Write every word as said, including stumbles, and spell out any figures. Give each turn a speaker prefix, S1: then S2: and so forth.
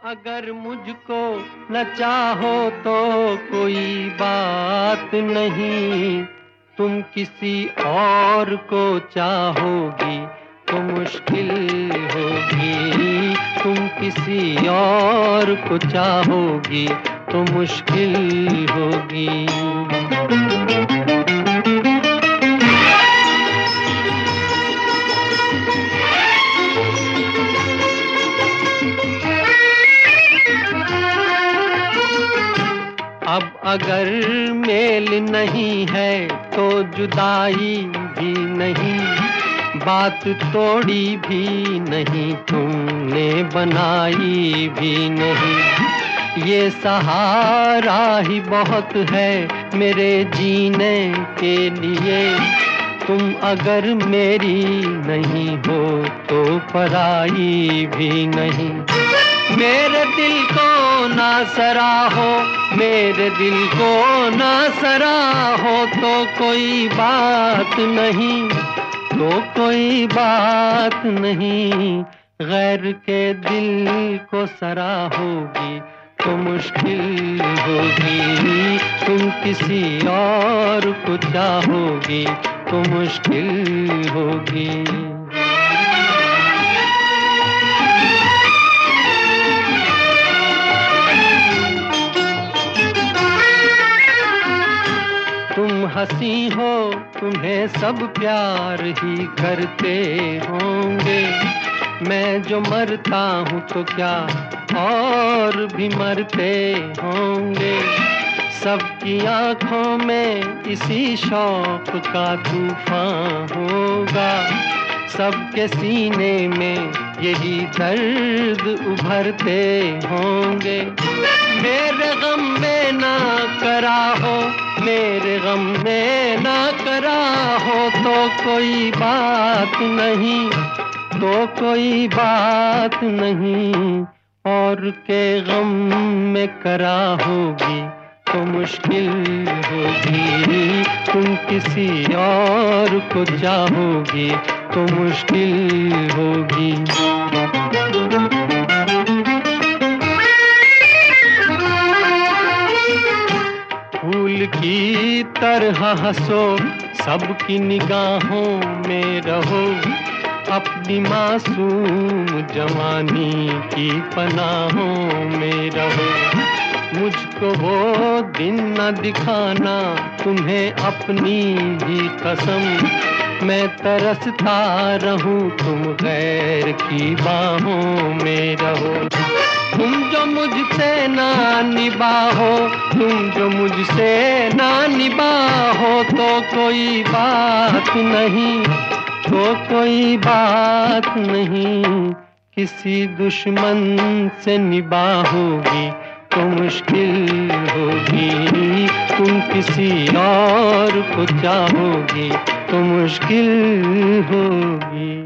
S1: अगर मुझको न चाहो तो कोई बात नहीं, तुम किसी और को चाहोगी तो मुश्किल होगी। तुम किसी और को चाहोगी तो मुश्किल होगी। अब अगर मेल नहीं है तो जुदाई भी नहीं, बात तोड़ी भी नहीं, तुमने बनाई भी नहीं। ये सहारा ही बहुत है मेरे जीने के लिए, तुम अगर मेरी नहीं हो तो पराई भी नहीं। मेरे दिल को ना सराहो, मेरे दिल को ना सराहो तो कोई बात नहीं, तो कोई बात नहीं। गैर के दिल को सराहोगी तो मुश्किल होगी। तुम किसी और को चाहोगी तो मुश्किल होगी। तुम हंसी हो, तुम्हें सब प्यार ही करते होंगे। मैं जो मरता हूँ तो क्या और भी मरते होंगे। सबकी आंखों में इसी शौक का तूफान होगा, सबके सीने में यही दर्द उभरते होंगे। मेरे गम में ना करा हो, मेरे गम में ना करा हो तो कोई बात नहीं, तो कोई बात नहीं। और के गम में करा होगी तो मुश्किल होगी। तुम किसी और को चाहोगी तो मुश्किल होगी। फूल की तरह हंसो, सबकी निगाहों में रहो, अपनी मासूम जवानी की पनाहों में रहो। मुझको वो दिन न दिखाना तुम्हें अपनी ही कसम, मैं तरसता रहूं तुम गैर की बाहों में रहो। तुम जो मुझसे ना निभाओ, तुम जो मुझसे ना निभाओ तो कोई बात नहीं, तो कोई बात नहीं। किसी दुश्मन से निभाओगी तो मुश्किल होगी। तुम किसी और को चाहोगी तो मुश्किल होगी।